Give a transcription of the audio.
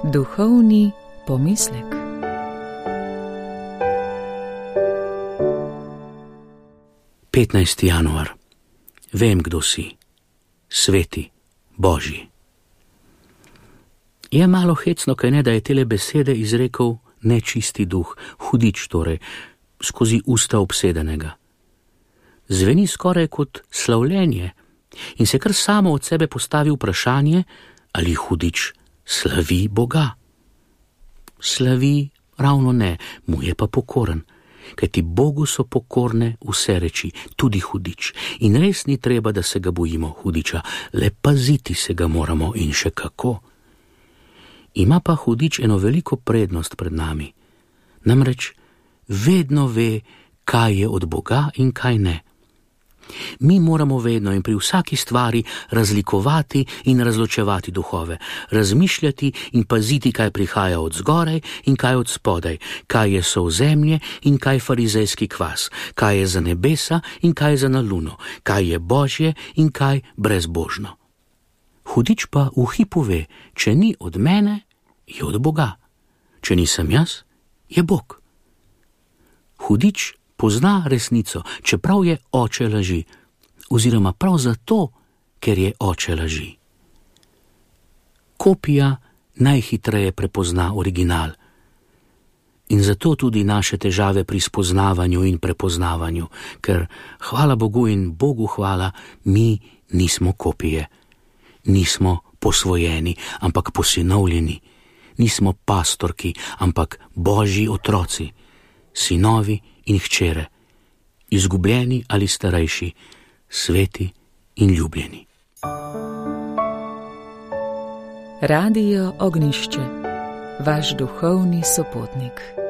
Duhovni pomislek. Januar. Vem, kdo si. Sveti, Božji. Je malo hecno, kaj ne, da je tele besede izrekel nečisti duh, hudič torej, skozi usta obsedenega. Zveni skoraj kot slavljenje in se kar samo od sebe postavi vprašanje, ali hudič slavi Boga. Slavi ravno ne, mu je pa pokoren, kajti Bogu so pokorne vse reči, tudi hudič. In res ni treba, da se ga bojimo, hudiča, le paziti se ga moramo in še kako. Ima pa hudič eno veliko prednost pred nami. Namreč vedno ve, kaj je od Boga in kaj ne. Mi moramo vedno in pri vsaki stvari razlikovati in razločevati duhove, razmišljati in paziti, kaj prihaja od zgoraj in kaj od spodaj, kaj je sol zemlje in kaj farizejski kvas, kaj je za nebesa in kaj je za na luno, kaj je božje in kaj brezbožno. Hudič pa v hipu ve, če ni od mene, je od Boga. Če nisem jaz, je Bog. Hudič pozna resnico, čeprav je oče laži, oziroma prav zato, ker je oče laži. Kopija najhitreje prepozna original. In zato tudi naše težave pri spoznavanju in prepoznavanju, ker, hvala Bogu in Bogu hvala, mi nismo kopije. Nismo posvojeni, ampak posinovljeni. Nismo pastorki, ampak Božji otroci, sinovi in hčere, izgubljeni ali starejši, sveti in ljubljeni. Radio Ognjišče, vaš duhovni sopotnik.